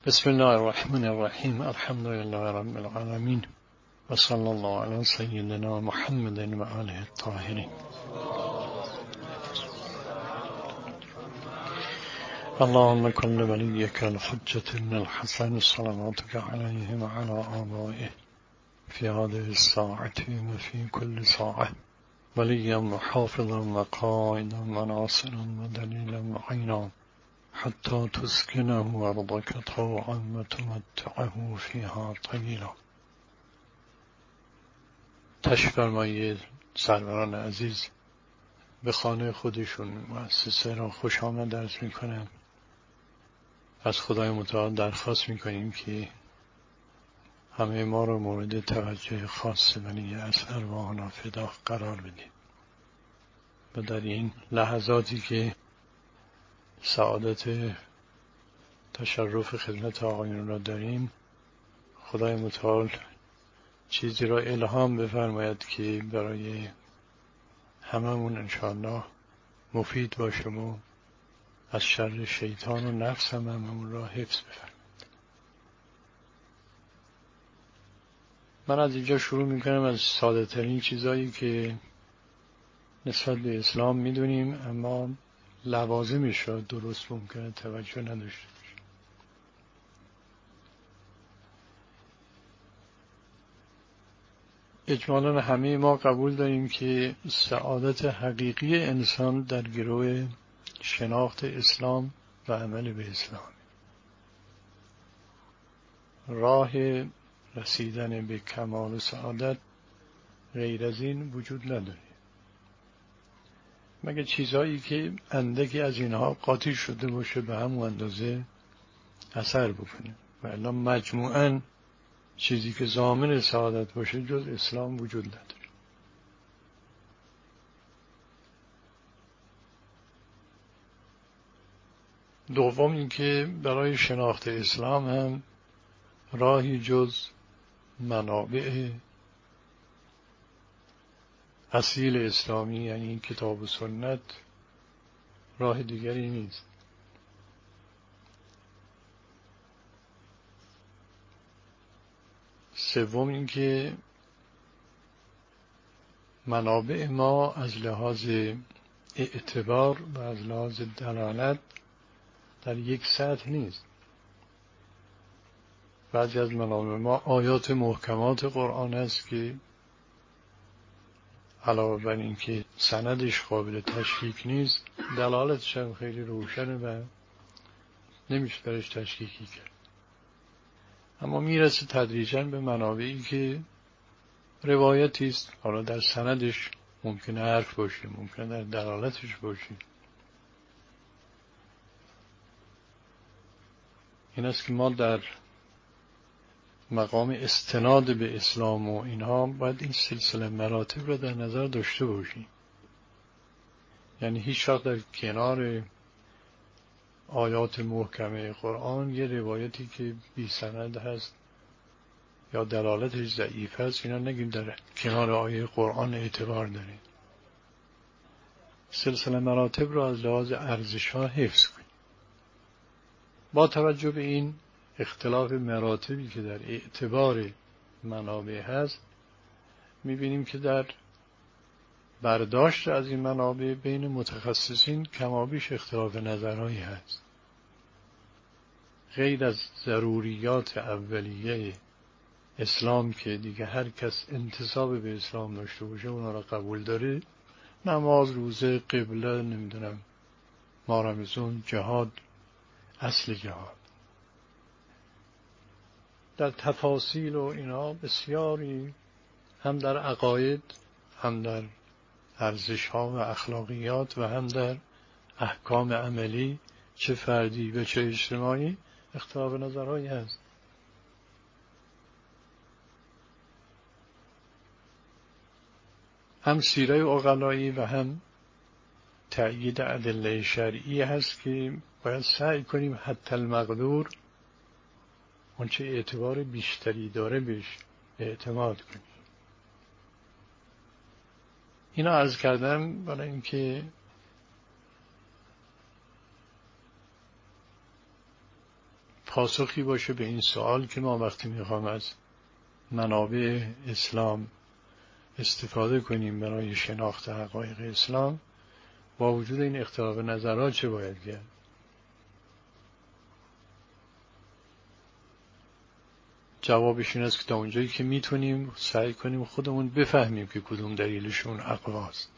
بسم الله الرحمن الرحیم. الحمد لله رب العالمین و صلی الله علی سیدنا محمد و آله الطاهرین. اللهم کن ولیک الحجة ابن الحسن صلواتک علیه و علی آبائه فی هذه الساعة و فی کل ساعة ولیا و حافظا و قائدا و ناصرا و دلیلا و عینا حتی تسکنه ارضک طوعا و تمتعه فیها طویلا. تشریف فرمایید سروران عزیز به خانه خودشون مؤسسه را خوش آمد عرض میکنم. از خدای متعال درخواست میکنیم که همه ما را مورد توجه خاص ولی از ارواحنا فدا قرار بدید و در این لحظاتی که سعادت تشرف خدمت آقایون را داریم، خدای متعال چیزی را الهام بفرماید که برای هممون انشاءالله مفید باشه و از شر شیطان و نفس هممون را حفظ بفرماید. من از اینجا شروع میکنم از ساده ترین چیزایی که نسبت به اسلام میدونیم اما لوازمش را درست ممکنه توجه نداشته باشه. اجمالاً همه ما قبول داریم که سعادت حقیقی انسان در گروه شناخت اسلام و عمل به اسلام. راه رسیدن به کمال سعادت غیر از این وجود نداره، مگه چیزهایی که اندکی از اینها قاطی شده باشه به همون اندازه اثر بکنه، و الا مجموعاً چیزی که ضامن سعادت باشه جز اسلام وجود نداره. دوم اینکه برای شناخت اسلام هم راهی جز منابع اصیل اسلامی یعنی کتاب و سنت راه دیگری نیست. سوم اینکه منابع ما از لحاظ اعتبار و از لحاظ دلالت در یک سطح نیست. بعضی از منابع ما آیات محکمات قرآن است که علاوه بر این که سندش قابل تشکیک نیست، دلالتش هم خیلی روشنه و نمیشه درش تشکیکی کرد. اما میرسه تدریجاً به منابعی که روایتی است، حالا در سندش ممکنه حرف باشه، ممکنه در دلالتش باشه. این است که ما در مقام استناد به اسلام و اینها باید این سلسله مراتب را در نظر داشته باشیم. یعنی هیچ وقت در کنار آیات محکمه قرآن یه روایتی که بی سند هست یا دلالتش ضعیف هست اینا نگیم در کنار آیه قرآن اعتبار داره. سلسله مراتب را از لحاظ ارزش ها حفظ کنیم. با توجه به این اختلاف مراتبی که در اعتبار منابع هست، میبینیم که در برداشت از این منابع بین متخصصین کمابیش اختلاف نظرهایی هست. غیر از ضروریات اولیه اسلام که دیگه هر کس انتساب به اسلام داشته باشه اونا را قبول داره، نماز، روزه، قبله، نمیدونم ما رمضان، جهاد، اصل جهاد. در تفاصیل و اینا بسیاری هم در عقاید، هم در ارزش ها و اخلاقیات و هم در احکام عملی چه فردی و چه اجتماعی اختلاف نظرهایی هست. هم سیره عقلایی و هم تأیید ادله شرعی هست که باید سعی کنیم حتی المقدور اونچه اعتبار بیشتری داره بهش اعتماد کنیم. اینا عرض کردم برای اینکه پاسخی باشه به این سوال که ما وقتی میخوام از منابع اسلام استفاده کنیم برای شناخت حقایق اسلام، با وجود این اختلاف نظرات چه باید کرد؟ جوابش این است که تا اونجایی که میتونیم سعی کنیم خودمون بفهمیم که کدوم دلیلشون اقواست.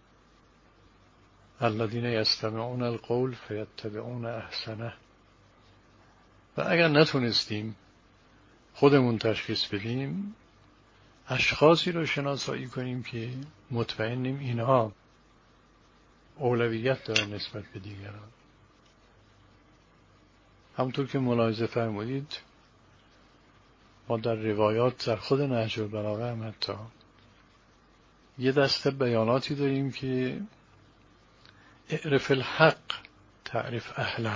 الذین یستمعون القول فیتبعون احسنه. و اگر نتونستیم خودمون تشخیص بدیم، اشخاصی رو شناسایی کنیم که مطمئنیم اینها اولویت دارن نسبت به دیگران. همونطور که ملاحظه فرمودید ما در روایات در خود نهج البلاغه هم حتی یه دسته بیاناتی داریم که اعرف الحق تعرف اهله.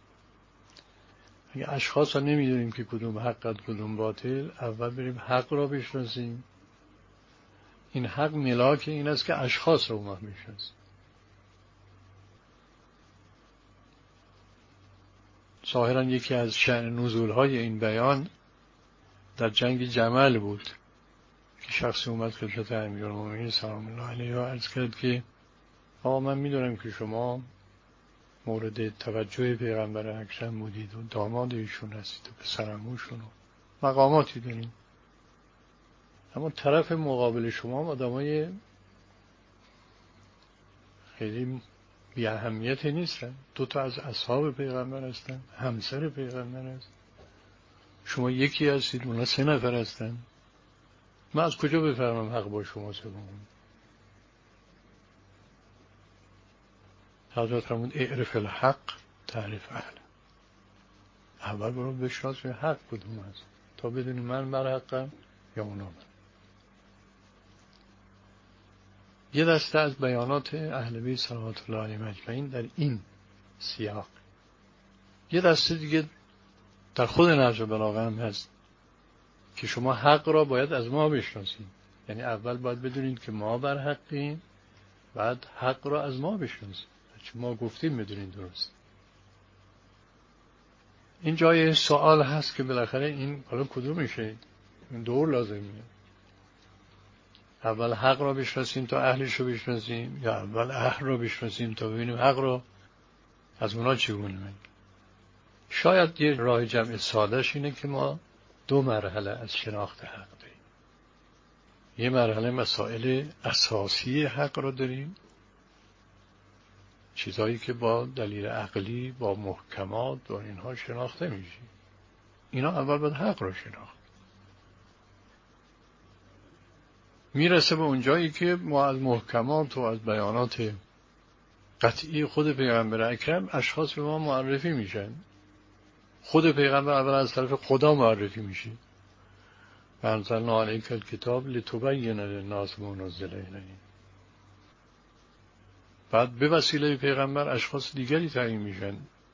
اگه اشخاص را نمیدونیم که کدوم حق کدوم باطل، اول بریم حق را بشناسیم. این حق ملاک این است که اشخاص را ما بشناسیم. ظاهرا یکی از شأن نزولهای این بیان در جنگ جمل بود که شخصی اومد خدمت امیرالمومنین سلام الله علیه و عرض کرد که آقا من میدونم که شما مورد توجه پیغمبر اکرم بودید و داماد ایشون هستید و پسرعموشون و مقاماتی دارید، اما طرف مقابل شما آدمای خیلی بی اهمیتی نیستن. 2 از اصحاب پیغمبر هستن، همسر پیغمبر هست، شما یکی هستید، اونا 3 نفر هستن. من از کجا بفهمم حق با شما سوم؟ حضرت فرمود اعرف الحق تعرف اهل. اول برو بشناس حق کدوم هست تا بدونی من بر حقم یا اونا بر. یه دسته از بیانات اهل بیت صلوات الله علیهم اجمعین در این سیاق. یه دسته دیگه در خود نهج البلاغه هم هست که شما حق را باید از ما بشناسید. یعنی اول باید بدونید که ما بر حقیم، بعد حق را از ما بشناسید. چون ما گفتیم بدونید درست. این جای سوال هست که بالاخره این حالا کدوم میشه؟ این دور لازمیه. اول حق را بشناسیم تا اهلش رو بشناسیم، یا اول اهل را بشناسیم تا ببینیم حق را از اونا چگونه میگه؟ شاید یه راه جمع سادهش اینه که ما 2 مرحله از شناخت حق داریم. یه مرحله مسائل اساسی حق را داریم، چیزهایی که با دلیل عقلی، با محکمات، با اینها شناخته میشه. اینا اول باید حق را شناخت. میرسه به اونجایی که ما از محکمات و از بیانات قطعی خود پیغمبر اکرم اشخاص به ما معرفی میشن. خود پیغمبر اول از طرف خدا معرفی میشه. انزلنا علیک الکتاب لتبین للناس ما نزل الیهم. بعد به وسیله پیغمبر اشخاص دیگری تعیین میشن.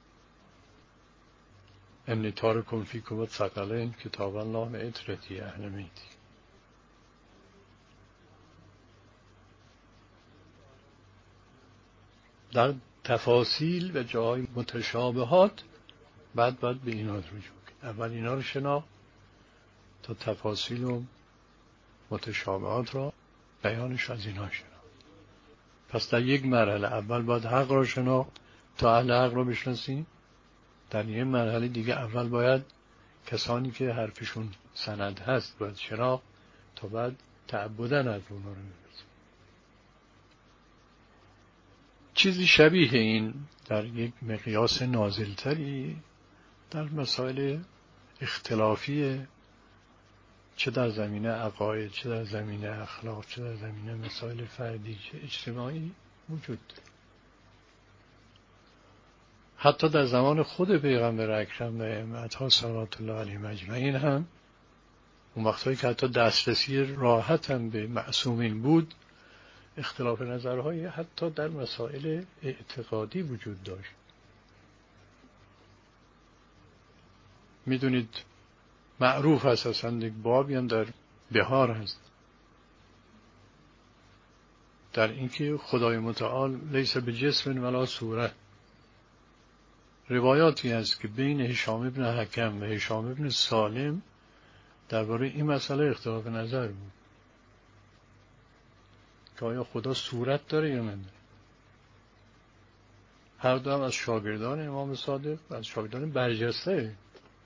انی تارکم فیکم الثقلین کتاب الله عترتی اهل بیتی. در تفاصیل و جاهای متشابهات بعد به اینا رجوع کنیم. اول اینا رو شناخت تا تفاصیل و متشابهات را بیانش از اینا شناخت. پس در یک مرحله اول باید حق را شناخت تا اهل حق را بشناسیم. در یک مرحله دیگه اول باید کسانی که حرفشون سند هست باید شناخت تا بعد تعبداً از اونا رو بشناسیم. چیزی شبیه این در یک مقیاس نازلتری در مسائل اختلافی، چه در زمینه عقاید، چه در زمینه اخلاق، چه در زمینه مسائل فردی، چه اجتماعی وجود داره. حتی در زمان خود پیغمبر اکرم و ائمه‌ها صلوات الله علیهم اجمعین هم اون وقتایی که حتی دسترسی راحت هم به معصومین بود، اختلاف نظرهای حتی در مسائل اعتقادی وجود داشت. میدونید معروف هست، اصلا یک بابی هم در بهار هست در اینکه خدای متعال لیس به جسم ولا صوره، روایاتی هست که بین هشام ابن حکم و هشام ابن سالم درباره این مسئله اختلاف نظر بود که آیا خدا صورت داره یا نداره. هر دو هم از شاگردان امام صادق و از شاگردان برجسته.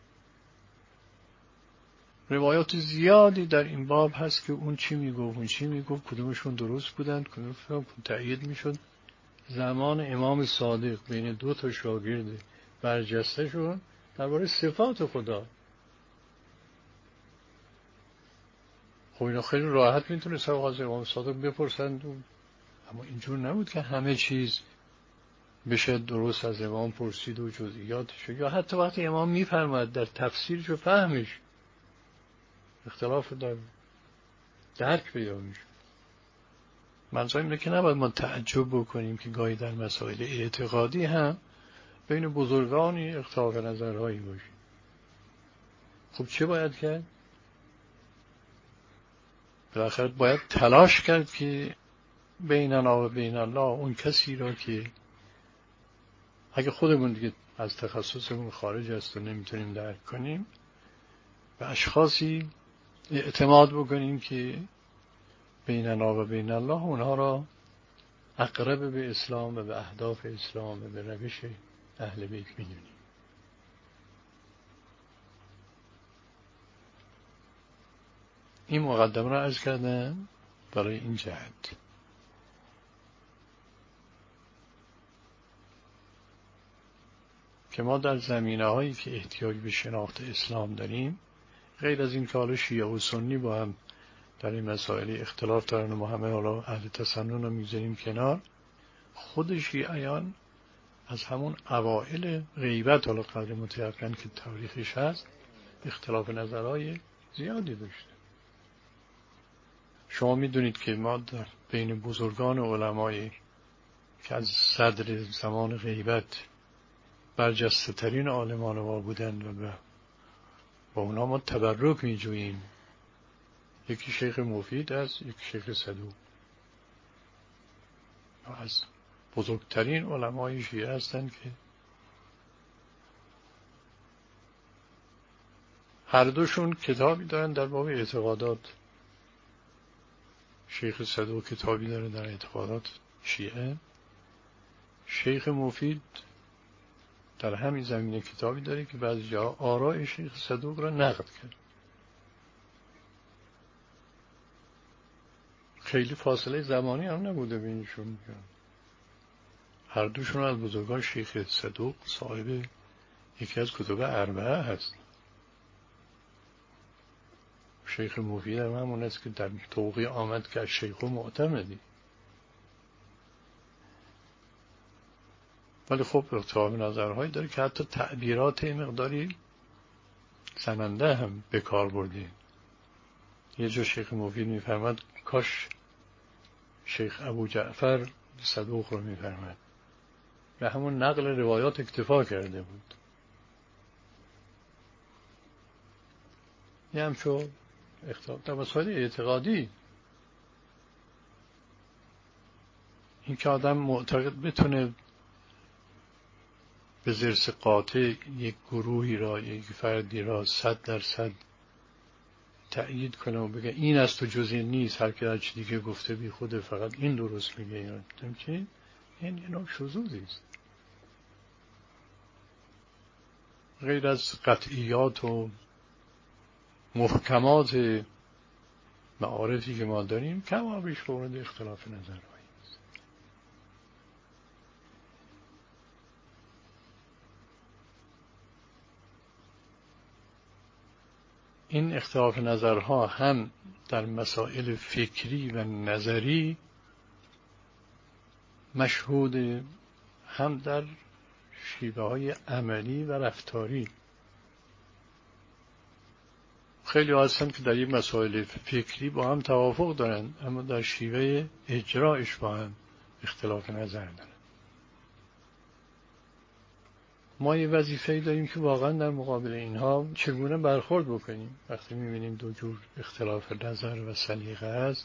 روایات زیادی در این باب هست که اون چی میگفت اون چی میگفت، کدومشون درست بودند کدومشون تأیید میشد. زمان امام صادق بین دو تا شاگرد برجسته شد درباره صفات خدا. خب اینا خیلی راحت میتونست از امام صادق بپرسند، اما اینجور نبود که همه چیز بشه درست از امام پرسید و جزئیاتش، یا حتی وقتی امام میفرماد در تفسیرش و فهمش اختلاف در درک پیدا میشه. منظورم اینه که نباید ما تعجب بکنیم که گاهی در مسائل اعتقادی هم بین بزرگانی اختلاف نظرهایی باشه. خب چه باید کرد؟ بالاخره باید تلاش کرد که بیننا و بین الله، اون کسی را که اگه خودمون دیگه از تخصصمون خارج است و نمیتونیم درک کنیم، به اشخاصی اعتماد بکنیم که بیننا و بین الله اونها را اقرب به اسلام و به اهداف اسلام و به روش اهل بیت میدونیم. این مقدمه را عرض کردم برای این جهت. که ما در زمینه‌هایی که احتیاج به شناخت اسلام داریم، غیر از این که حالا شیعه و سنی با هم در این مسائل اختلاف دارن و ما همه حالا اهل تسنن رو میذاریم کنار، خود شیعیان از همون اوائل غیبت، حالا قدر متیقن که تاریخش هست، اختلاف نظرهای زیادی داشته. شما میدونید که ما در بین بزرگان علمایی که از صدر زمان غیبت برجسته ترین عالمان ما بودند و با اونا ما تبرک می جوییم، یکی شیخ مفید است، یکی شیخ صدوق. از بزرگترین علمای شیعه هستند که هر دوشون کتابی دارن در باب اعتقادات. شیخ صدوق کتابی داره در اعتقادات شیعه، شیخ مفید در همین زمینه کتابی داره که بعضی جا آراء شیخ صدوق را نقد کرد. خیلی فاصله زمانی هم نبوده بینشون. هر دوشون از بزرگان شیخ صدوق صاحب یکی از کتب اربعه هست. شیخ مفید هم همون است که در توقیع آمد که از شیخ معتمدی. ولی خب اختلاف نظرهایی داره که حتی تعبیرات مقداری زننده هم به کار برده. یه جا شیخ مفید میفرماد کاش شیخ ابو جعفر صدوق رو میفرماد، به همون نقل روایات اکتفا کرده بود. یه همچون اختلاف در مسائل اعتقادی، این که آدم معتقد بتونه به ضرس قاطع یک گروهی را، یک فردی را 100% تأیید کنه و بگه این است و جز این نیست، هر که هر چی دیگه گفته بی خوده، فقط این درست میگه، یا چی؟ این نوع شذوذی است. غیر از قطعیات و محکمات معارفی که ما داریم، کم آبیش مورد اختلاف نظر. این اختلاف نظرها هم در مسائل فکری و نظری مشهود، هم در شیوه های عملی و رفتاری. خیلی هستند که در این مسائل فکری با هم توافق دارند، اما در شیوه اجرایش با هم اختلاف نظر دارند. ما یه وظیفه‌ای داریم که واقعا در مقابل اینها چگونه برخورد بکنیم. وقتی می‌بینیم دو جور اختلاف نظر و سلیقه است،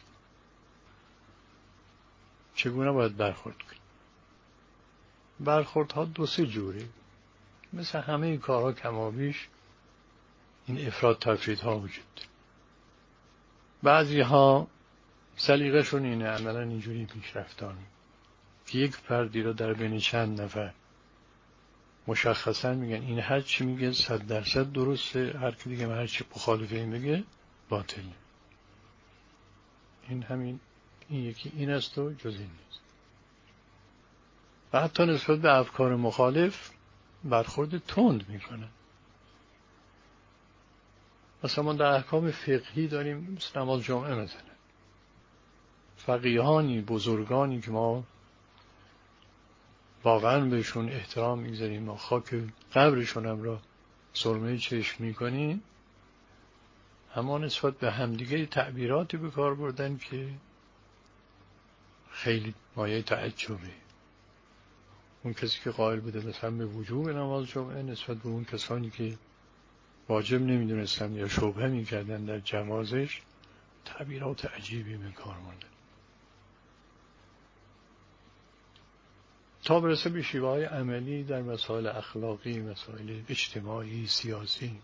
چگونه باید برخورد کنیم؟ برخوردها دو سه جوره. مثل همه کارها کمابیش این افراد تفرید ها وجود داره. بعضی ها سلیقه‌شون اینه عملا اینجوری پیش رفتن که یک فردی رو در بین چند نفر مشخصا میگن این هر چی میگه 100% درسته، هر کی دیگه هر چی مخالف این میگه باطله. این همین این یکی این است و جز این نیست. و حتی نسبت به افکار مخالف برخورد تند میکنن. مثلا ما در احکام فقهی داریم مثل نماز جمعه مثلا فقیهانی بزرگانی که ما واقعا بهشون احترام میگذاریم و خاک قبرشون هم را سرمه چشم میکنیم، اما نسبت به همدیگه تعبیراتی به کار بردن که خیلی مایه تعجبه. اون کسی که قائل بوده مثلا به وجوب نماز جمعه نسبت به اون کسانی که واجب نمیدونستن یا شبهه میکردن در جوازش تعبیرات عجیبی به کار بردن تا برسه به شیوه‌های عملی در مسائل اخلاقی، مسائل اجتماعی، سیاسی.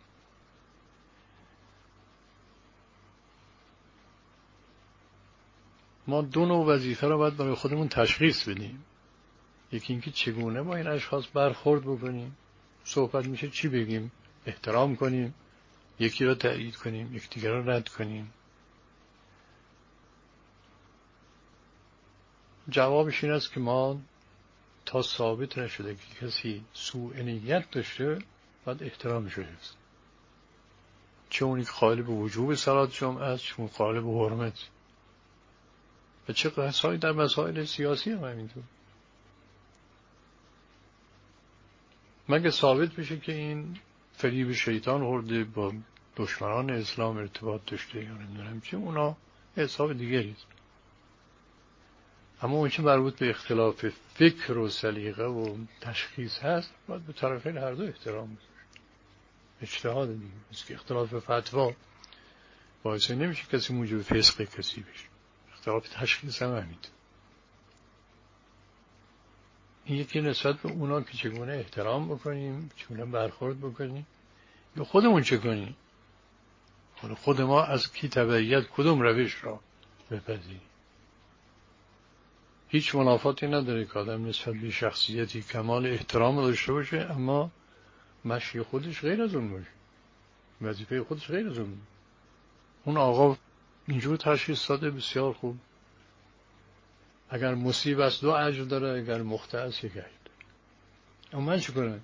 ما دو نوع وظیفه را باید برای خودمون تشخیص بدیم. یکی اینکه چگونه با این اشخاص برخورد بکنیم، صحبت میشه چی بگیم، احترام کنیم، یکی را تایید کنیم، یکدیگر را رد کنیم. جوابش این است که ما تا ثابت نشده که کسی سوء نیت داشته باید احترامش رو حفظ، چه اونی که قائل به وجوب صلات جمعه است، چه اون قائل به حرمت، و چه قصایی در مسائل سیاسی هم همینطور. مگه ثابت بشه که این فریب شیطان خورده، با دشمنان اسلام ارتباط داشته یا نمیدونم چه، اونا حساب دیگری است. اما اون چه مربوط به اختلاف فکر و سلیقه و تشخیص هست باید به طرفین هر دو احترام بشه. اجتهاد دیگه است که اختلاف فتوا باعث نمیشه کسی موجب فسق کسی بشه. اختلاف تشخیص هم همینطور. این یکی نسبت به اونا که چگونه احترام بکنیم، چگونه برخورد بکنیم، یا خودمون چه کنیم. خود ما از کی تبعیت کدوم روش را بپذیریم. هیچ منافاتی نداره که آدم نسبت به شخصیتی کمال احترام داشته باشه اما مشی خودش غیر از اون باشه، وظیفه خودش غیر از اون باشه. اون آقا اینجور تشخیص داده بسیار خوب، اگر مصیب است 2 اجر داره، اگر مخطئ است 1 اجر داره. اما من چه کنم؟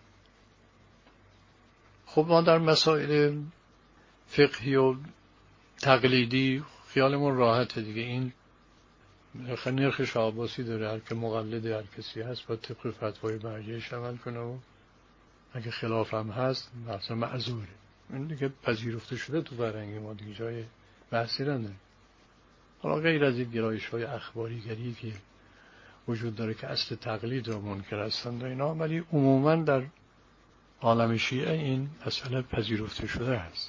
خب ما در مسائل فقهی و تقلیدی خیالمون راحته دیگه. این نرخ شاه عباسی داره، هر که مقلد هر کسی هست با طبق فتوای مرجعش عمل کنه و اگه خلاف هم هست مثلا معذوره. این دیگه پذیرفته شده تو فرهنگ ما، دیگه جای بحثی نداره. حالا غیر از این گرایش‌های اخباریگری که وجود داره که اصل تقلید را منکر هستند و اینا، ولی عموما در عالم شیعه این مسئله پذیرفته شده است.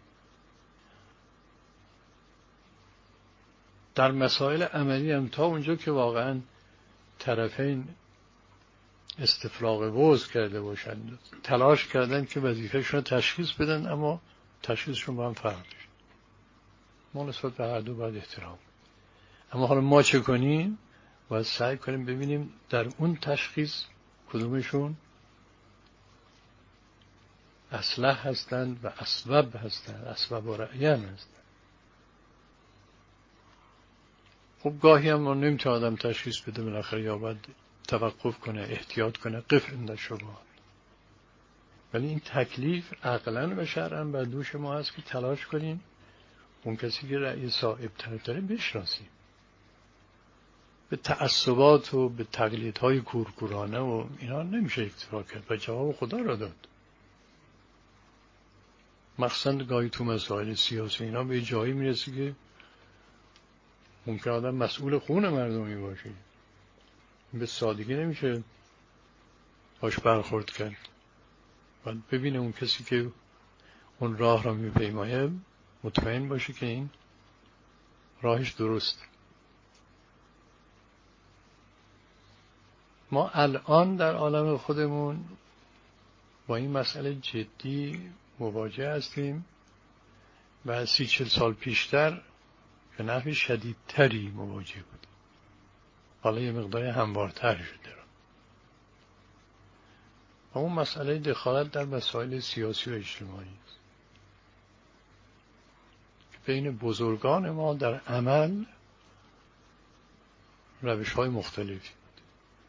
در مسائل عملی هم تا اونجا که واقعا طرفین استفراغ وضع کرده باشند، تلاش کردن که وظیفه‌شون رو تشخیص بدن اما تشخیصشون با هم فرق داشت، ما نسبت به هر دو باید احترام. اما حالا ما چه کنیم؟ باید سعی کنیم ببینیم در اون تشخیص کدومشون اصلح هستند و اسبب هستند، اسبب و رأیان هستند. خب گاهی هم نمیتونه آدم تشخیص بده، بالاخره یا باید توقف کنه، احتیاط کنه، قف عند الشبهات. ولی این تکلیف عقلاً و شرعاً بر دوش ما هست که تلاش کنیم اون کسی که رأی صائب تر داره بشناسیم. به تعصبات و به تقلیدهای کورکورانه و اینا نمیشه اکتفا کرد و جواب خدا را داد. مخصوصاً گاهی تو مسائل سیاسی اینا به جایی میرسی که ممکن آدم مسئول خون مردمی باشه، به سادگی نمیشه باش برخورد کرد. باید ببینه اون کسی که اون راه را میپیمایه مطمئن باشه که این راهش درست. ما الان در عالم خودمون با این مسئله جدی مواجه هستیم و 30-40 سال پیشتر به نحو شدیدتری مواجه بود. حالا یه مقدار هموارتر شده. و اون مسئله دخالت در مسائل سیاسی و اجتماعی است. بین بزرگان ما در عمل روش‌های مختلفی بود.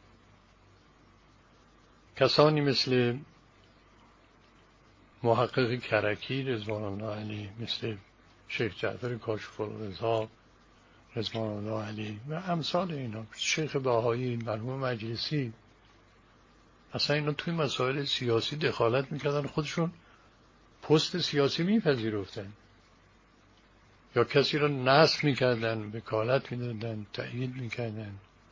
کسانی مثل محقق کرکی رضوان الله علیه، مثل شیخ جعفر کاشف الرضا رضوان الله علیه و امثال اینا، شیخ بهایی، مرحوم مجلسی، اصلا اینا توی مسائل سیاسی دخالت میکردن، خودشون پست سیاسی میپذیرفتن یا کسی را نصب میکردن، وکالت میدادن، تأیید میکردن.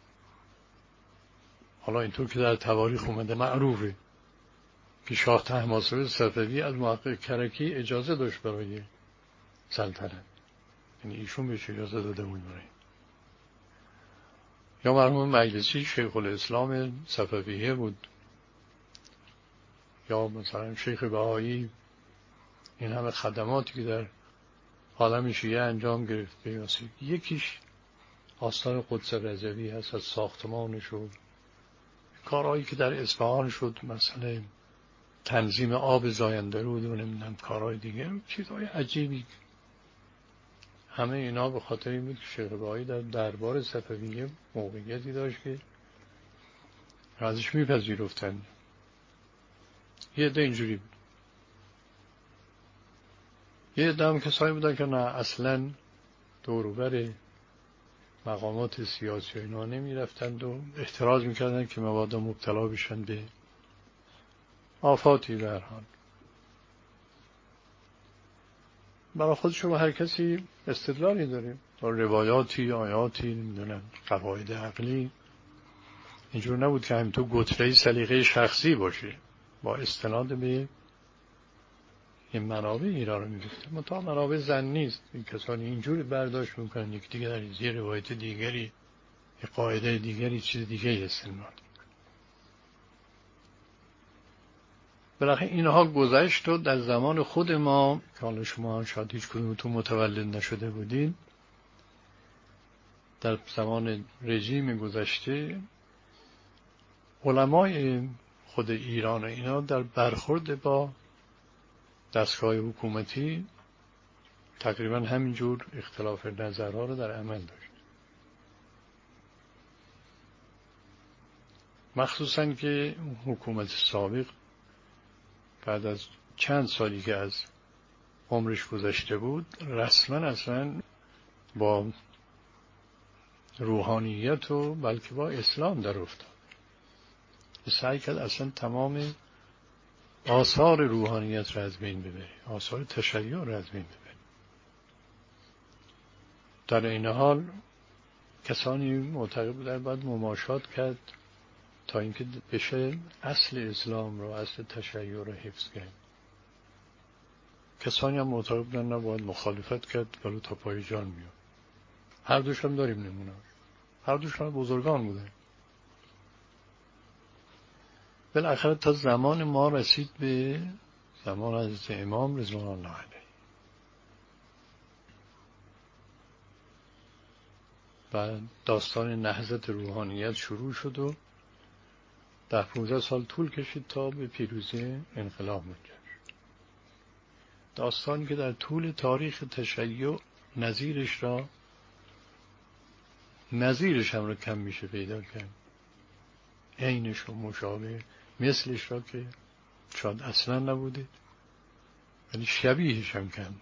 حالا اینطور که در تواریخ اومده معروفه که شاه طهماسب صفوی از محقق کرکی اجازه داشت برای سلطنت، یعنی ایشون بهش اجازه داده بود برای. یا مرحوم مجلسی شیخ الاسلام صفویه بود، یا مثلا شیخ بهایی این همه خدماتی که در عالم شیعه انجام گرفته. یکیش آستان قدس رضوی هست، از ساختمانش و کارهایی که در اصفهان شد، مثلا تنظیم آب زاینده رود و نمیدونم کارهای دیگه، چیزهای عجیبی. همه اینا به خاطر این بود که شیخ بهایی در دربار صفویه موقعیتی داشت که ازش میپذیرفتن. یه عده اینجوری بود. یه عده هم کسایی بودن که نه، اصلا دوروبر مقامات سیاسی و اینا نمی رفتند و احتراز میکردن که مبادا مبتلا بشن به آفاتی. به هر حال برای خودشون هر کسی استدلالی داره با روایاتی، آیاتی، نمیدونم قواعد عقلی. اینجور نبود که همینطور گتره سلیقه شخصی باشه، با استناد به این منابع ایران رو میگفته. منتها منابع ظنی است. این کسانی اینجوری برداشت میکنن، یک دیگه در یه روایت دیگری، یه قاعده دیگری، چیز دیگه استناد. بالاخره اینها گذشت و در زمان خود ما که حالا شما شاید هیچ کدومتون متولد نشده بودین، در زمان رژیم گذشته علمای خود ایران و اینا در برخورد با دستگاه حکومتی تقریبا همینجور اختلاف نظرها رو در عمل داشت. مخصوصا که حکومت سابق بعد از چند سالی که از عمرش گذشته بود، رسما اصلا با روحانیت و بلکه با اسلام در افتاد. سعی کرد اصلا تمام آثار روحانیت را از بین ببره، آثار تشیع را از بین ببره. در این حال کسانی معتقد بودند باید مماشات کرد تا اینکه بشه اصل اسلام را، اصل تشیع را حفظ کرد. کسانی هم معتقد بودند نباید مخالفت کرد ولو تا پای جان میاد. هر دوش هم داریم نمونه، هر دوش هم بزرگان بودن. بالاخره تا زمان ما رسید به زمان حضرت امام رضوان الله علیه و داستان نهضت روحانیت شروع شد و 10-15 سال طول کشید تا به پیروزی انقلاب منجر شد. داستانی که در طول تاریخ تشیع نظیرش هم را کم میشه پیدا کرد، عینش و مشابه مثلش را که شاید اصلا نبوده ولی شبیهش هم کم بوده.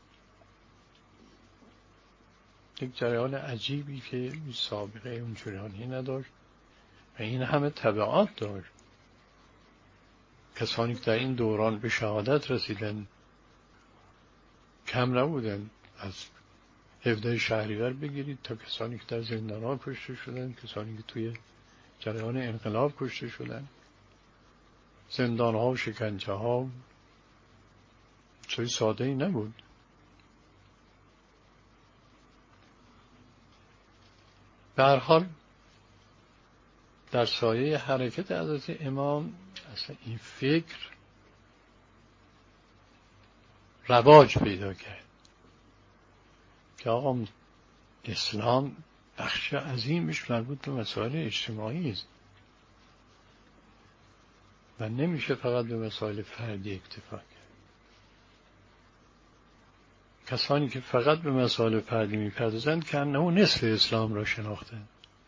یک جریان عجیبی که سابقه اون جریانی نداشت و این همه تبعات داشت. کسانی که در این دوران به شهادت رسیدن کم نبودن، از 17 شهریور بگیرید تا کسانی که در زندان‌ها کشته شدن، کسانی که توی جریان انقلاب کشته شدن. زندان‌ها و شکنجه‌ها چیز ساده‌ای نبود. به هر حال در سایه حرکت حضرت امام اصلا این فکر رواج پیدا کرد که آقا اسلام بخش عظیمش مربوط به مسائل اجتماعی است و نمیشه فقط به مسائل فردی اکتفا کرد. کسانی که فقط به مسائل فردی میپردازند که انه نصف اسلام را شناختند.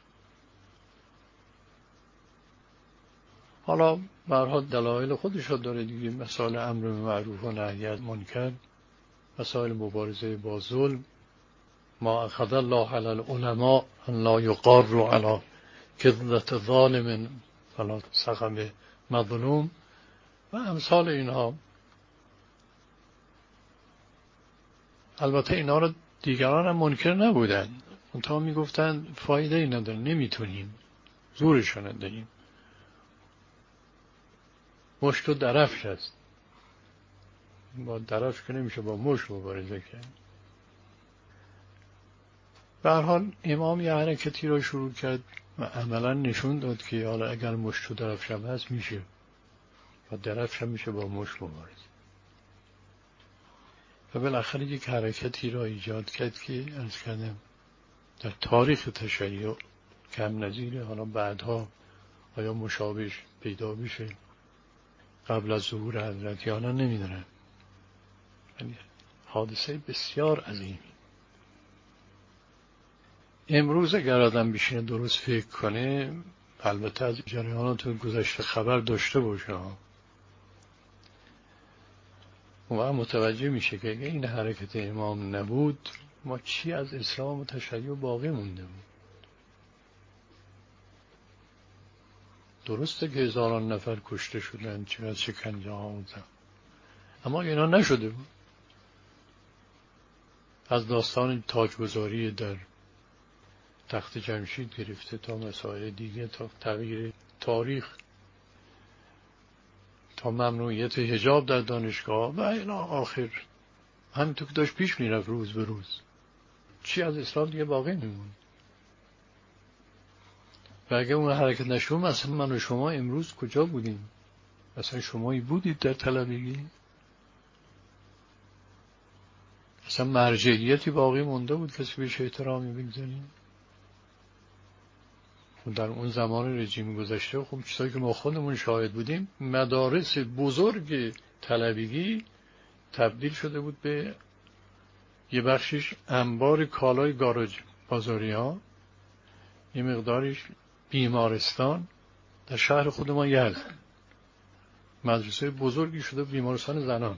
حالا به هر حال دلایل خودش را داره دیگه، مسائل امر به معروف و نهی از منکر، مسائل مبارزه با ظلم، ما اخذ الله علی العلماء ان لا یقاروا علی کذلة ظالم فلا سقم مظلوم و امثال اینها. البته اینا رو دیگران هم منکر نبودن، اونها میگفتن فایده ای نداره، نمیتونیم، زورشون نداریم، مشت و درفش هست، با درفش که نمیشه با مشت مبارزه کرد. به هر حال امام یه حرکتی را شروع کرد و عملا نشون داد که حالا اگر مشت و درفش هم هست میشه و درفش هم میشه با مشت مبارزه. و بالاخره یک حرکتی را ایجاد کرد که عرض کردم در تاریخ تشیع کم نظیره. حالا بعدها آیا مشابهش پیدا بشه قبل از ظهور حضرت یا نه نمیدونم، یعنی حادثه بسیار عظیمی. امروز اگر آدم بشینه درست فکر کنه، البته از جریانات گذشته خبر داشته باشه، و متوجه میشه که اگه این حرکت امام نبود ما چی از اسلام و تشیع باقی مونده بود. درسته که هزاران نفر کشته شدن، چقدر شکنجه ها بودن، اما اینا نشده بود. از داستان تاجگذاری در تخت جمشید گرفته تا مسائل دیگه، تا تغییر تاریخ، تا ممنوعیت حجاب در دانشگاه و الی آخر، همینطور که داشت پیش میرفت روز به روز، چی از اسلام دیگه باقی نمون. و اگه اون حرکت نشد مثلا من و شما امروز کجا بودیم؟ مثلا شمایی بودید در طلبگی؟ مثلا مرجعیتی باقی مونده بود کسی بهش احترامی بگذاریم؟ در اون زمان رژیم گذشته خب چیزایی که ما خودمون شاهد بودیم، مدارس بزرگ طلبگی تبدیل شده بود به یه بخشش انبار کالای گاراژ بازاری ها، یه مقدارش بیمارستان. در شهر خود ما یزد مدرسه بزرگی شده بیمارستان زنان،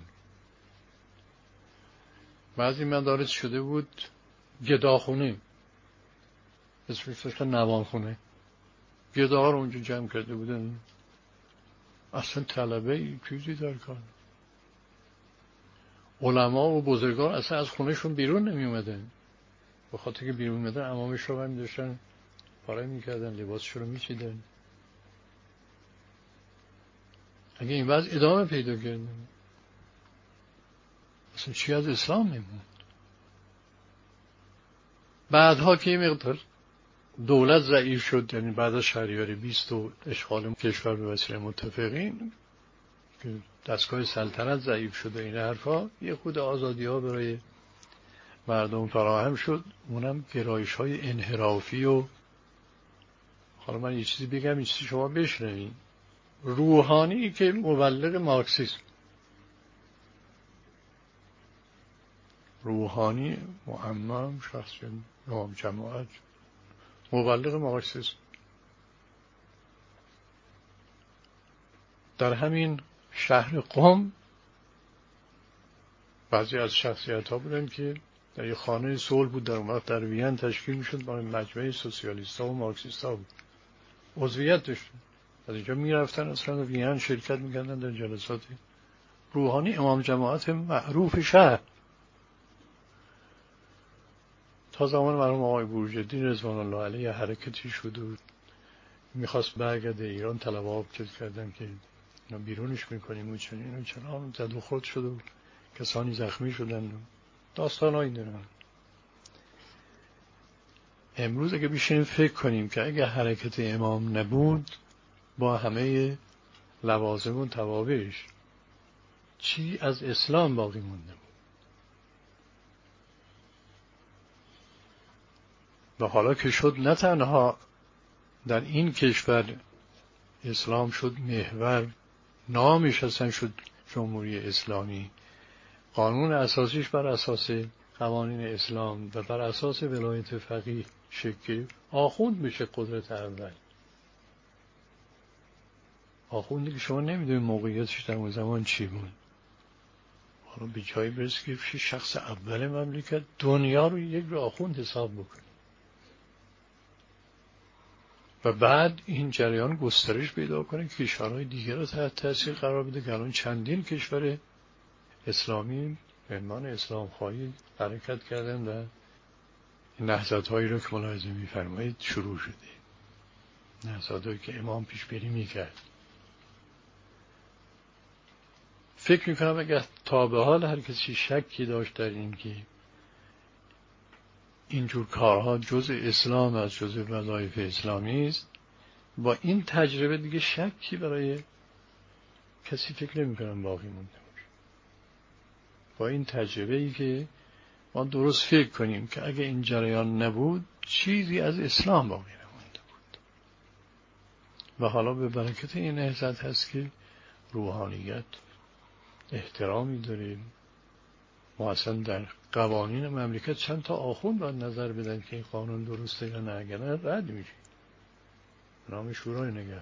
بعضی مدارس شده بود گداخونه، اسمش نوانخونه، گداها رو اونجا جمع کرده بودن. اصلا طلبه چیزی در کار. علما و بزرگان اصلا از خونهشون بیرون نمی اومدن، به خاطر که بیرون اومدن عمامش رو هم داشتن پاره میکردن، لباسشون رو میچیدن. اگه این وضع ادامه پیدا کرد اصلا چی از اسلام میموند؟ بعدها که این مقدار دولت ضعیف شد، یعنی بعد از شهریور 20 و اشغال کشور به وسیله متفقین که دستگاه سلطنت ضعیف شد و این حرفا، یه خود آزادی ها برای مردم فراهم شد، اونم گرایش های انحرافی. و حالا من یه چیزی بگم، یه چیزی شما بشنوین. روحانی که مبلغ مارکسیسم، روحانی معمم شخص امام جماعت مبلغ مارکسیسم، در همین شهر قم بعضی از شخصیت ها بودن که در یه خانه صلح بود، در اون وقت در وین تشکیل میشد با مجمع سوسیالیست ها و مارکسیست ها بود، عضویت داشتن، از اینجا میرفتن اصلا وین شرکت میکردن در جلسات. روحانی امام جماعت معروف شهر، تا زمان مرحوم آقای بروجردی رضوان الله علیه حرکتی شد و میخواست برگرده ایران، طلبه ها چیز کردن که بیرونش میکنیم و چنین و چنان، زد و خورد شد و کسانی زخمی شدن. داستان هایی دارن. امروز اگه بشینیم فکر کنیم که اگه حرکت امام نبود با همه لوازم و توابعش چی از اسلام باقی مونده بود؟ و حالا که شد نه تنها در این کشور اسلام شد محور، نامش اصلا شد جمهوری اسلامی، قانون اساسیش بر اساس قوانین اسلام و بر اساس ولایت فقیه شکل، آخوند میشه قدرت اول. آخوندی که شما نمیدونید موقعیتش در اون زمان چی بود، حالا به جایی برسه که شخص اول مملکت دنیا رو یک رو آخوند حساب بکنه و بعد این جریان گسترش پیدا کنه که کشورهای دیگر رو تحت تاثیر قرار بده که الان چندین کشور اسلامی به عنوان اسلام خواهی حرکت کردن و نهضت‌هایی رو که ملاحظه می‌فرمایید شروع شده، نهضت‌هایی که امام پیشبری می‌کرد. فکر می‌کنم اگر تا به حال هر کسی شکی داشت در این که اینجور کارها جزء اسلام از جزء وظایف اسلامی است، با این تجربه دیگه شکی برای کسی فکر نمی‌کنم باقی مونده باشه. با این تجربه‌ای که ما درست فکر کنیم که اگه این جریان نبود چیزی از اسلام باقی نمونده بود. و حالا به برکت این نهضت هست که روحانیت احترامی داریم. ما اصلا در قوانین مملکت چند تا آخوند باید نظر بدن که این قانون درسته یا نه، اگر نه رد میشه. نام شورای نگهبان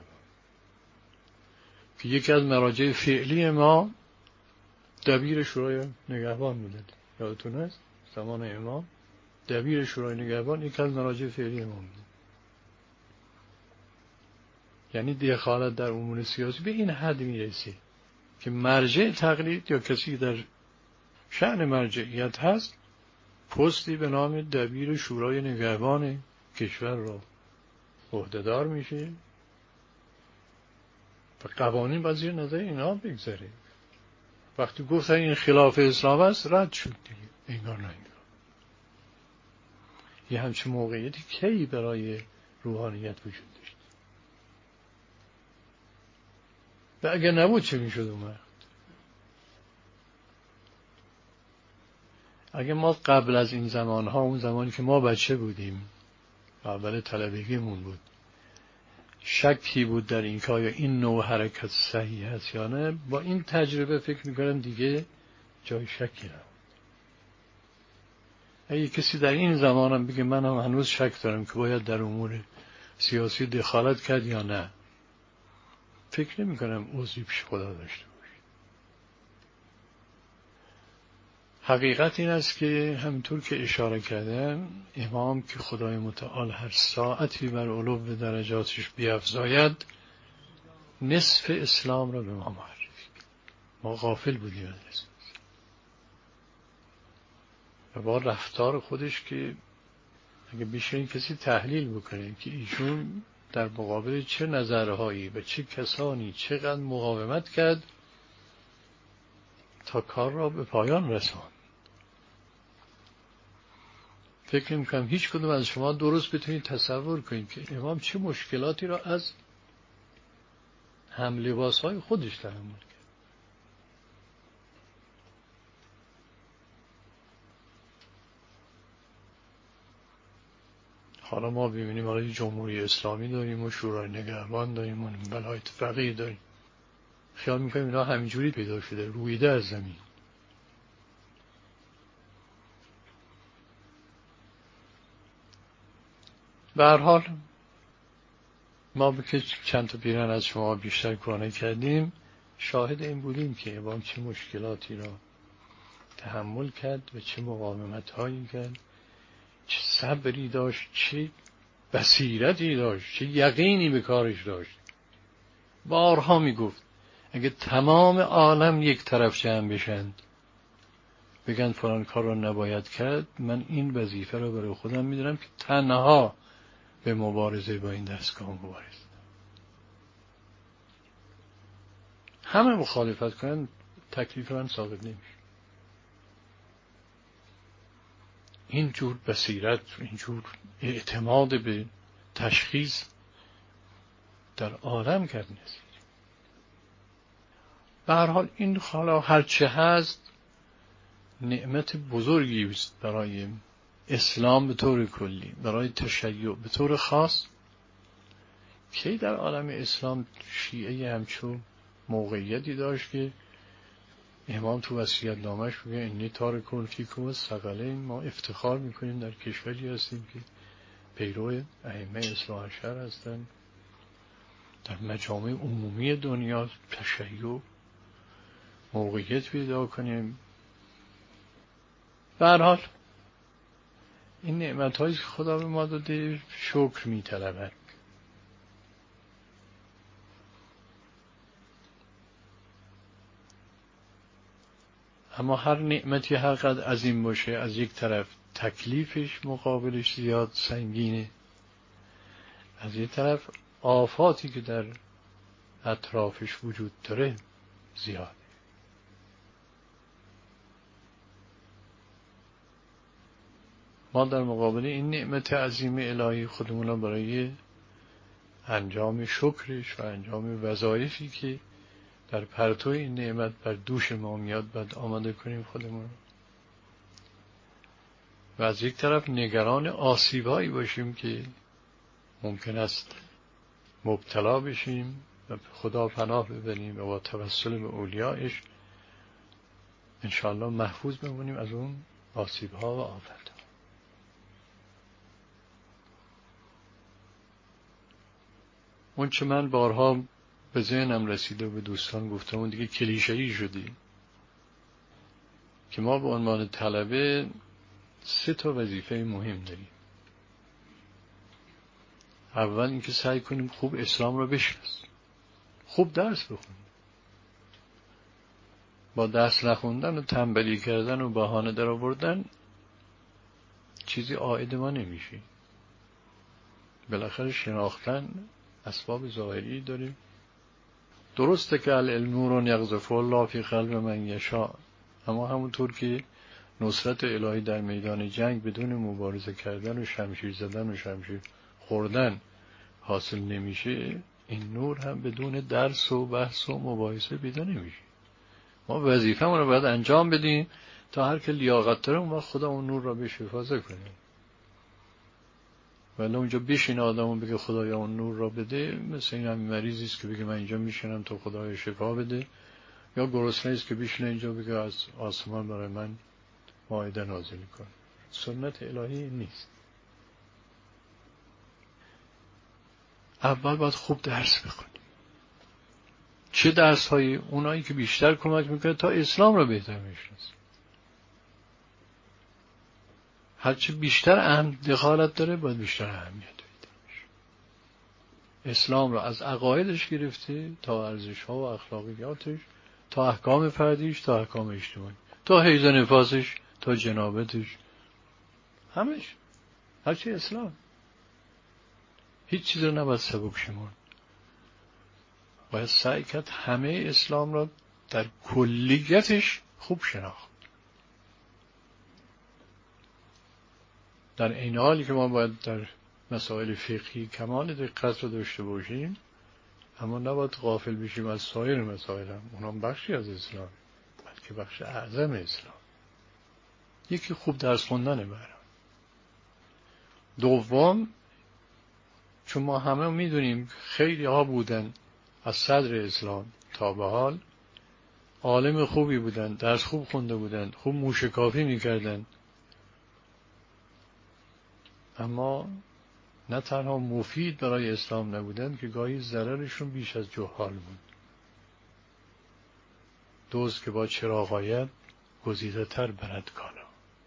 که یکی از مراجع فعلی ما دبیر شورای نگهبان بوده، یادتون است زمان امام دبیر شورای نگهبان یکی از مراجع فعلی ما بوده. یعنی دخالت در امور سیاسی به این حد میرسه که مرجع تقلید یا کسی در شأن مرجعیت هست پستی به نام دبیر شورای نگهبان کشور را عهدهدار میشه و قوانین باید زیر نظر اینا بگذاره. وقتی گفتن این خلاف اسلام است رد شد دیگه، انگار نه انگار. یه همچین موقعیتی کی برای روحانیت وجود داشت و اگر نبود چه میشد اون وقت؟ اگه ما قبل از این زمانها، اون زمانی که ما بچه بودیم اول طلبگیمون بود، شکی بود در این که آیا این نوع حرکت صحیح است یا نه، با این تجربه فکر میکنم دیگه جای شکی نبود. اگه کسی در این زمان هم بگه من هم هنوز شک دارم که باید در امور سیاسی دخالت کرد یا نه، فکر نمی کنم عذری پیش خدا داشته باشه. حقیقت این است که همینطور که اشاره کردم امام که خدای متعال هر ساعتی بر علو درجاتش بیفزاید نصف اسلام را به ما معرفی کرد. ما غافل بودیم از نصف و با رفتار خودش که اگه بیشتر کسی تحلیل بکنه که ایشون در مقابل چه نظرهایی و چه کسانی چقدر مقاومت کرد تا کار را به پایان رساند. فکر میکنم هیچ کدوم از شما درست بتونید تصور کنید که امام چه مشکلاتی را از هم لباسهای خودش تحمل کرد. حالا ما ببینیم حالا جمهوری اسلامی داریم و شورای نگهبان داریم و ولایت فقیه داریم، خیال میکنیم اینا همینجوری پیدا شده، رویده از زمین. به هر حال ما که چند تا پیرن از شما بیشتر کهنه کردیم شاهد این بودیم که امام چه مشکلاتی را تحمل کرد و چه مقاومت هایی کرد، چه صبری داشت، چه بصیرتی داشت، چه یقینی به کارش داشت. بارها میگفت اگه تمام عالم یک طرف جمع بشند بگن فلان کار رو نباید کرد، من این وظیفه رو برای خودم میدونم که تنها به مبارزه با این دستگاه مبارزه. همه مخالفت کنن تکلیف من ثابت نمیشه. این جور بصیرت، این جور اعتماد به تشخیص در عالم کرد نیست. به هر حال این حالا هرچه هست نعمت بزرگی است برای اسلام به طور کلی برای تشیع به طور خاص کی در عالم اسلام شیعه همچون موقعیتی داشت که امام تو وصیت‌نامه‌اش میگه انی تارک فیکم الثقلین، ما افتخار میکنیم در کشوری هستیم که پیرو ائمه اثنا عشر هستن، در مجامع عمومی دنیا تشیع موقعیت پیدا کنیم. به هر حال این نعمت‌هایی که خدا به ما داده شکر می‌طلبد. اما هر نعمتی هر قدر عظیم باشه، از یک طرف تکلیفش مقابلش زیاد سنگینه، از یک طرف آفاتی که در اطرافش وجود داره زیاده. ما در مقابل این نعمت عظیم الهی خودمون برای انجام شکرش و انجام وظایفی که در پرتو این نعمت بر دوش ما میاد باید آماده کنیم خودمون، و از یک طرف نگران آسیبایی باشیم که ممکن است مبتلا بشیم و خدا پناه ببریم و با توسل به اولیایش انشاءالله محفوظ بمونیم از اون آسیب‌ها و آفت‌ها. اون چه من بارها به ذهنم رسیده و به دوستان گفتم، اون دیگه کلیشه‌ای شدی که ما به عنوان طلبه 3 وظیفه مهم داریم. اول اینکه سعی کنیم خوب اسلام رو بشناسیم، خوب درس بخونیم. با درس نخوندن و تنبلی کردن و بهانه در آوردن چیزی عائد ما نمیشه. بالاخره شناختن اسباب ظاهری داریم. درسته که العلم نور یقذف الله فی قلب من یشاء، اما همونطور که نصرت الهی در میدان جنگ بدون مبارزه کردن و شمشیر زدن و شمشیر خوردن حاصل نمیشه، این نور هم بدون درس و بحث و مباحثه پیدا نمیشه. ما وظیفه‌مون رو باید انجام بدیم تا هر که لیاقت داره اون وقت خدا اون نور را بهش حفاظت کنه. ولی اونجا بشین آدمون بگه خدایا اون نور را بده، مثل این همین مریضی است که بگه من اینجا میشینم تا خدایا شفا بده، یا گرسنه است که بشینه اینجا بگه از آسمان برای من مائده نازل کن. سنت الهی نیست. اول باید خوب درس بخونیم. چه درس هایی؟ اونایی که بیشتر کمک میکنه تا اسلام را بهتر بشناسیم. هرچی بیشتر دخالت داره باید بیشتر اهمیت بده. اسلام را از عقایدش گرفته تا ارزش ها و اخلاقیاتش، تا احکام فردیش، تا احکام اجتماعی، تا حیض و نفاسش، تا جنابتش، همش هرچی اسلام. هیچ چیز رو نباید سبک شمرد. باید سعی کرد همه اسلام را در کلیتش خوب شناخت. در این حالی که ما باید در مسائل فقهی کمال دقت رو داشته باشیم، اما نباید غافل بشیم از سایر مسائل هم. اونام بخشی از اسلام، بلکه بخش اعظم اسلام. یکی خوب درس خوندنه برای. دوم، چون ما همه میدونیم خیلی ها بودن از صدر اسلام تا به حال عالم خوبی بودن، درس خوب خونده بودن، خوب موشکافی میکردن، اما نه تنها مفید برای اسلام نبودن که گاهی ضررشون بیش از جهال بود. دزد که با چراغ آید گزیده تر برد کالا.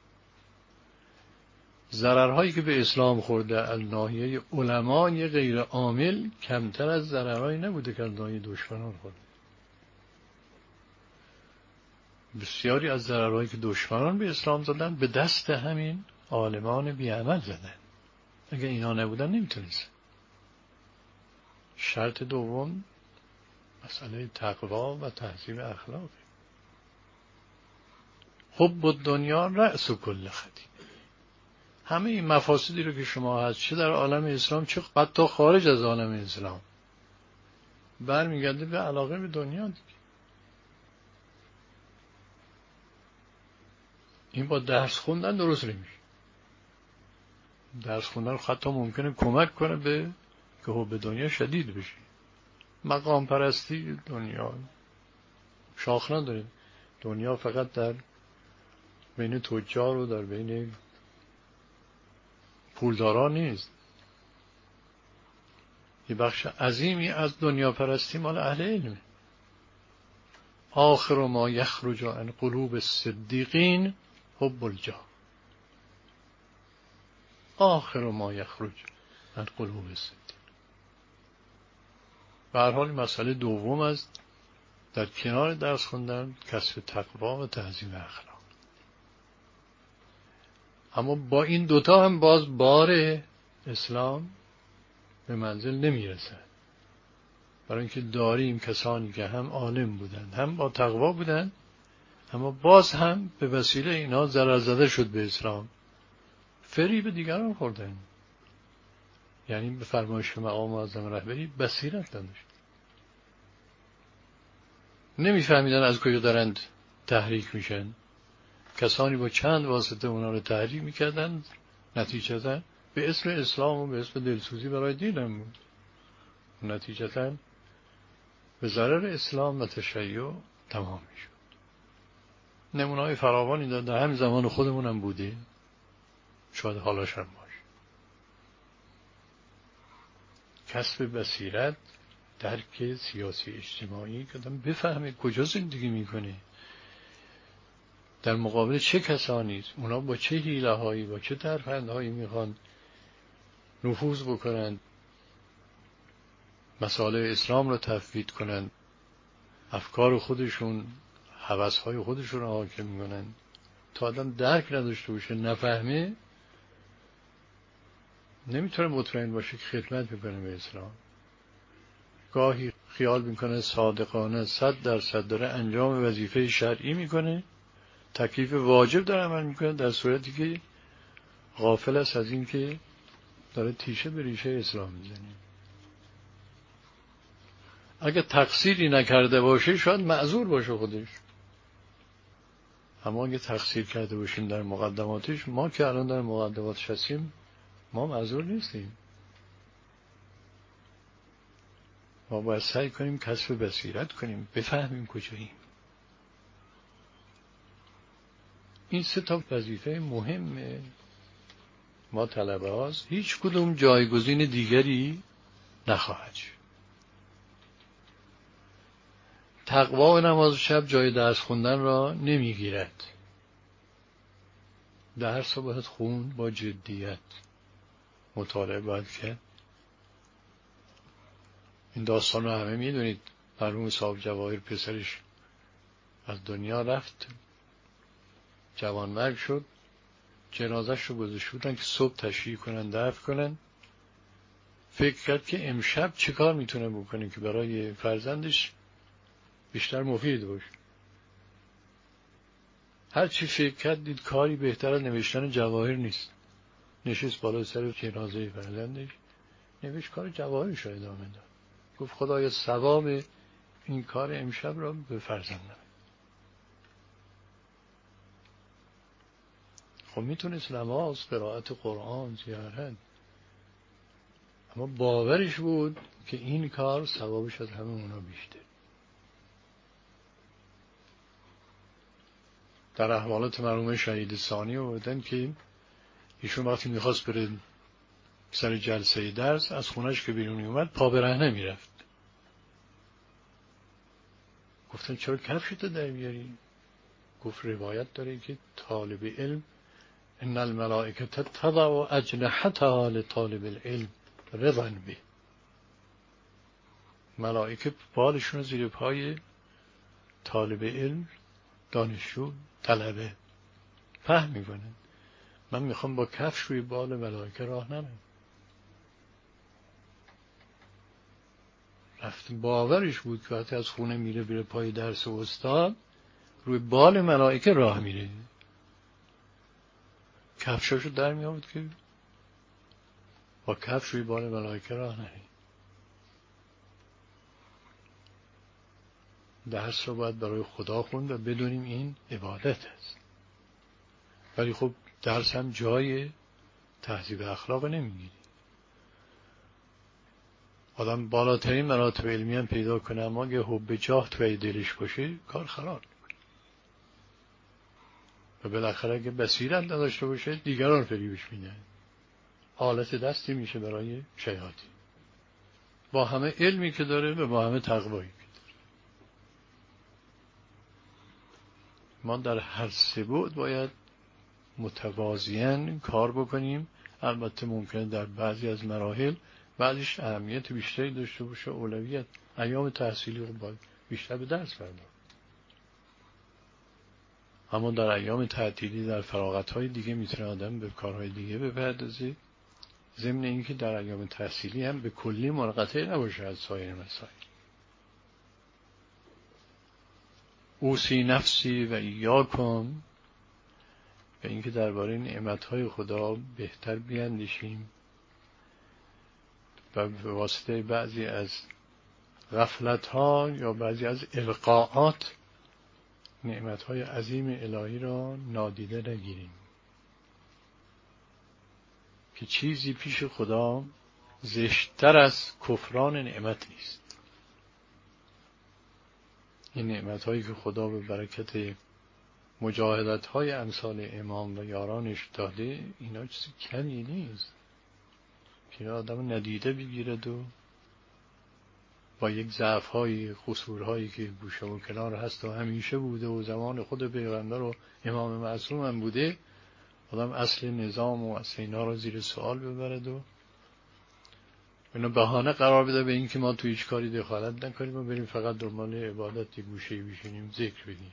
ضررهایی که به اسلام خورده از ناحیه علمای غیر عامل کمتر از ضررهایی نبوده که از ناحیه دشمنان خورده. بسیاری از ضررهایی که دشمنان به اسلام زدن به دست همین عالمان بی‌عمل زدن. اگه اینا نبودن نمیتونست. شرط دوم مسئله تقوا و تحصیل اخلاق. حب الدنیا رأس کل خطیئه. همه این مفاسدی رو که شما هست، چه در عالم اسلام چه حتی خارج از عالم اسلام، برمیگرده به علاقه به دنیا دیگه. این با درس خوندن درست نمیشه. درس خوندن حتی ممکنه کمک کنه به که حب دنیا شدید بشه. مقام پرستی دنیا شاخ نداره. دنیا فقط در بین تجار و در بین پولداران نیست. یه بخش عظیمی از دنیا پرستی مال اهل علمه. آخر ما یخرج عن قلوب الصدیقین حب الجاه. آخر ما یخرج عن قلوب الصدیقین. به هر حال مسئله دوم است در کنار درس خوندن کسب تقوا و تهذیب اخلاق. اما با این دوتا هم باز بار اسلام به منزل نمیرسه. برای اینکه داریم کسانی که هم عالم بودند هم با تقوا بودند، اما باز هم به وسیله اینا ضرر زده شد به اسلام، فریب دیگران خوردن. یعنی به فرمایش مقام معظم رهبری بصیرت نداشت، نمیفهمیدن از کجا دارند تحریک میشن. کسانی با چند واسطه اونا رو تحریک میکردن، نتیجتا به اسم اسلام و به اسم دلسوزی برای دینم بود، نتیجتا به ضرر اسلام و تشیع تمام میشد. نمونه‌های فراوانی در همین زمان خودمون هم بوده، شاید حالاش هم باشه. کسب بصیرت، درک سیاسی اجتماعی که آدم بفهمه کجا زندگی میکنه، در مقابل چه کسانی است، اونا با چه حیله‌هایی با چه ترفندهایی میخوان نفوذ بکنند، مصالح اسلام رو تفویض کنند، افکار خودشون، هوس‌های خودشون رو حاکم میکنند. تا آدم درک نداشته باشه، نفهمه، نمیتونه مطمئن باشه که خدمت میکنه به اسلام. گاهی خیال میکنه صادقانه 100% داره انجام وظیفه شرعی میکنه، تکلیف واجب داره عمل میکنه، در صورتی که غافل است از این که داره تیشه به ریشه اسلام میزنه. اگه تقصیری نکرده باشه شاید معذور باشه خودش، اما اگه تقصیر کرده باشیم در مقدماتش، ما که الان در مقدماتش هستیم، ما معذور نیستیم. ما باید سعی کنیم کسب بصیرت کنیم، بفهمیم کجاییم. این سه تا وظیفه مهمه ما طلبه هاست، هیچ کدوم جایگزین دیگری نخواهد شد. تقوا و نماز شب جای درس خوندن را نمیگیرد. درس رو باید خون با جدیت، مطالعه باید کرد. این داستان رو همه میدونید. مرحوم صاحب جواهر پسرش از دنیا رفت، جوانمرگ شد، جنازش رو گذاشته بودن که صبح تشییع کنن، دفن کنن. فکر کرد که امشب چه کار میتونه بکنه که برای فرزندش بیشتر مفید باشه. هر چی فکر کرد دید کاری بهتر از نوشتن جواهر نیست. نشست بالا سر جنازه فرزندش، نوشت کار جواهرش رو ادامه داد. گفت خدایا ثواب این کار امشب را به فرزندم. خب میتونست نماز، قرائت قرآن، زیارت، اما باورش بود که این کار ثوابش از همه اونا بیشتر. در احوالات مرحوم شهید ثانی آوردن که ایشون وقتی میخواست بره سر جلسه درس، از خونش که بیرون اومد پا برهنه میرفت. گفتن چرا کفشتو در بیاری؟ گفت روایت داره که طالب علم ان الملائکه تضع اجنحتها لطالب العلم رضا به. ملائکه بالشون زیر پای طالب علم، دانشجو، طلبه فهم میکنن. من میخوام با کفش روی بال ملائکه راه نرم. رفت باورش بود که وقتی از خونه میره بیره پای درس و استاد، روی بال ملائکه راه میره. کفشاشو در میآورد که با کفش روی بال ملائکه راه نره. درس رو باید برای خدا خوند و بدونیم این عبادت است. ولی خب درس هم جای تهذیب اخلاق نمیگیری. آدم بالاترین مراتب علمی هم پیدا کنه، اما اگه حب جاه توی دلش باشه کار خراب میکنه. و بالاخره اگه بصیرت نداشته باشه دیگران فریبش میدن، آلت دستی میشه برای شیاطین، با همه علمی که داره و با همه تقوایی که داره. ما در هر سه بعد باید متوازیاً کار بکنیم. البته ممکنه در بعضی از مراحل بعضیش اهمیت بیشتری داشته باشه، اولویت. ایام تحصیلی رو باید بیشتر به درس پرداخت، اما در ایام تعطیلی در فراغت‌های دیگه میتونه آدم به کارهای دیگه بپردازه، ضمن اینکه در ایام تحصیلی هم به کلی منقطع نباشه از سایر مسائل. اوصی نفسی و ایاکم، به اینکه درباره نعمت‌های خدا بهتر بیاندیشیم و به واسطه بعضی از غفلت‌ها یا بعضی از القاءات نعمت‌های عظیم الهی را نادیده نگیریم که چیزی پیش خدا زشتر از کفران نعمت نیست. این نعمت‌هایی که خدا به برکت مجاهدت‌های امثال امام و یارانش داده، اینا چیزی کمی نیست که آدم ندیده بگیرد و با یک ضعف‌های قصورهایی که گوشه و کنار هست و همیشه بوده و زمان خود پیغمبر و امام معصوم هم بوده، آدم اصل نظام و اصل اینا رو زیر سوال ببرد و اینو بهانه قرار بده به این که ما تو هیچ کاری دخالت نکنیم و بریم فقط دنبال عبادت گوشه‌ای بشینیم ذکر بگیم.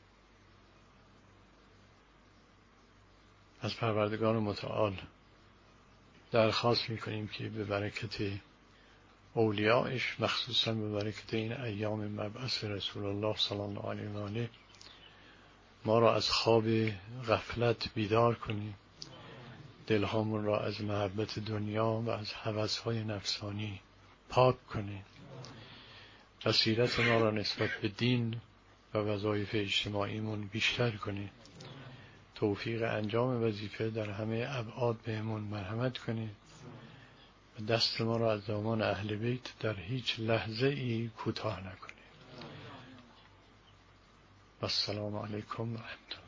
از پروردگار متعال درخواست میکنیم که به برکت اولیاءش، مخصوصا به برکت این ایام مبعث رسول الله صلی الله علیه و آله، ما را از خواب غفلت بیدار کنیم، دلهامون را از محبت دنیا و از هوس‌های نفسانی پاک کنیم، بصیرت ما را نسبت به دین و وظایف اجتماعیمون بیشتر کنیم، توفیق انجام وظیفه در همه ابعاد بهمون مرحمت کنیم و دست ما را از دامان اهل بیت در هیچ لحظه ای کوتاه نکنیم. و السلام علیکم و رحمت الله.